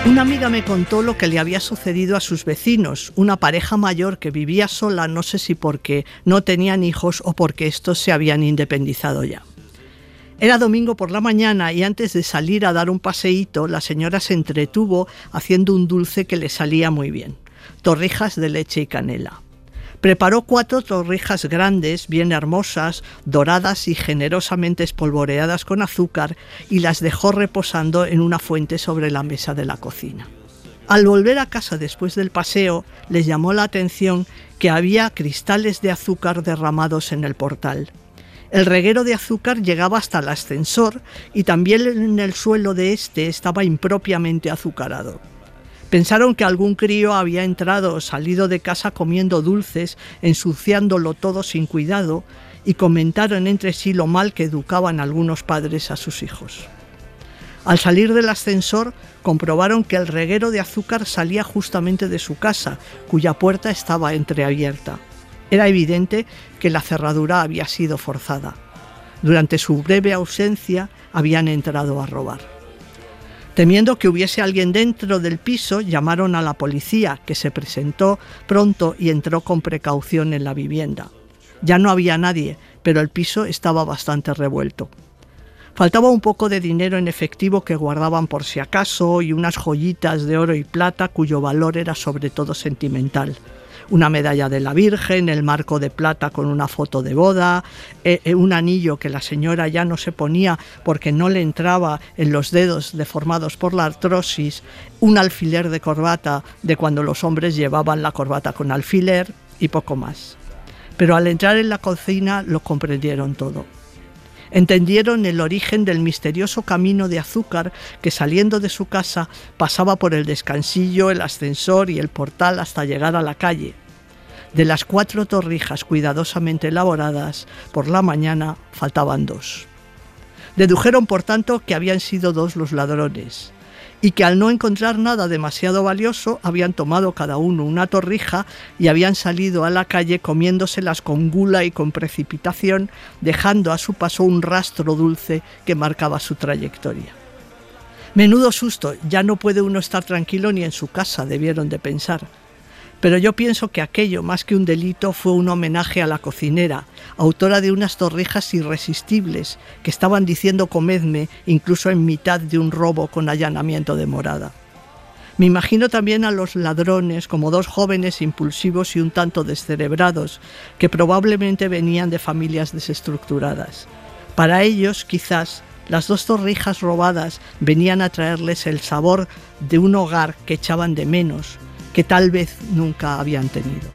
Una amiga me contó lo que le había sucedido a sus vecinos, una pareja mayor que vivía sola, no sé si porque no tenían hijos o porque estos se habían independizado ya. Era domingo por la mañana y antes de salir a dar un paseíto, la señora se entretuvo haciendo un dulce que le salía muy bien: torrijas de leche y canela. Preparó 4 torrijas grandes, bien hermosas, doradas y generosamente espolvoreadas con azúcar, y las dejó reposando en una fuente sobre la mesa de la cocina. Al volver a casa después del paseo, les llamó la atención que había cristales de azúcar derramados en el portal. El reguero de azúcar llegaba hasta el ascensor y también en el suelo de este estaba impropiamente azucarado. Pensaron que algún crío había entrado o salido de casa comiendo dulces, ensuciándolo todo sin cuidado, y comentaron entre sí lo mal que educaban algunos padres a sus hijos. Al salir del ascensor, comprobaron que el reguero de azúcar salía justamente de su casa, cuya puerta estaba entreabierta. Era evidente que la cerradura había sido forzada. Durante su breve ausencia, habían entrado a robar. Temiendo que hubiese alguien dentro del piso, llamaron a la policía, que se presentó pronto y entró con precaución en la vivienda. Ya no había nadie, pero el piso estaba bastante revuelto. Faltaba un poco de dinero en efectivo que guardaban por si acaso y unas joyitas de oro y plata cuyo valor era sobre todo sentimental. Una medalla de la Virgen, el marco de plata con una foto de boda, un anillo que la señora ya no se ponía porque no le entraba en los dedos deformados por la artrosis, un alfiler de corbata de cuando los hombres llevaban la corbata con alfiler y poco más. Pero al entrar en la cocina lo comprendieron todo. Entendieron el origen del misterioso camino de azúcar que, saliendo de su casa, pasaba por el descansillo, el ascensor y el portal hasta llegar a la calle. De las 4 torrijas cuidadosamente elaboradas, por la mañana faltaban 2. Dedujeron, por tanto, que habían sido 2 los ladrones, y que al no encontrar nada demasiado valioso, habían tomado cada uno una torrija y habían salido a la calle comiéndoselas con gula y con precipitación, dejando a su paso un rastro dulce que marcaba su trayectoria. Menudo susto, ya no puede uno estar tranquilo ni en su casa, debieron de pensar. Pero yo pienso que aquello, más que un delito, fue un homenaje a la cocinera, autora de unas torrijas irresistibles que estaban diciendo comedme incluso en mitad de un robo con allanamiento de morada. Me imagino también a los ladrones como 2 jóvenes impulsivos y un tanto descerebrados, que probablemente venían de familias desestructuradas. Para ellos, quizás, las 2 torrijas robadas venían a traerles el sabor de un hogar que echaban de menos, que tal vez nunca habían tenido.